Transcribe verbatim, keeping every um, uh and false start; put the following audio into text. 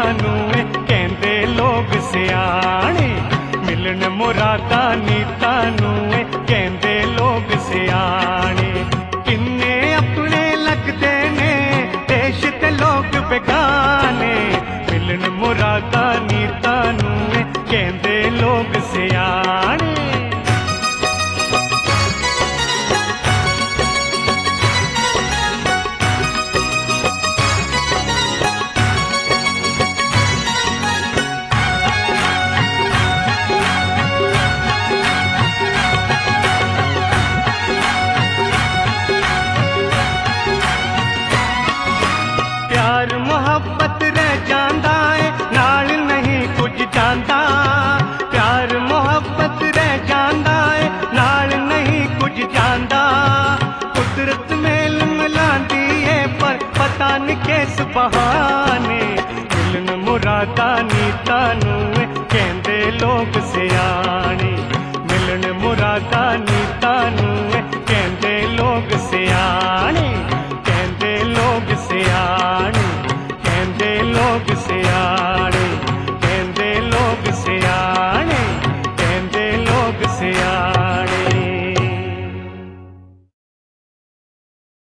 नू कहंदे लोग सियाणे। मिलन मुरादा नीता नू कहंदे लोग सियाणे। किन्ने अपने लगदे ने देश ते लोग बेगाने। मिलन मुरादा नीता नू कहंदे लोग सियाणे। प्यार मोहब्बत रह जांदा है नाल नहीं कुछ जांदा। प्यार मोहब्बत रह जांदा है नाल नहीं कुछ जांदा। कुदरत मेल मिलांदी है पर पता नहीं किस बहाने। मिलन मुरादा नीता नू कहंदे लोग सियाणे। मिलन मुरादा नीता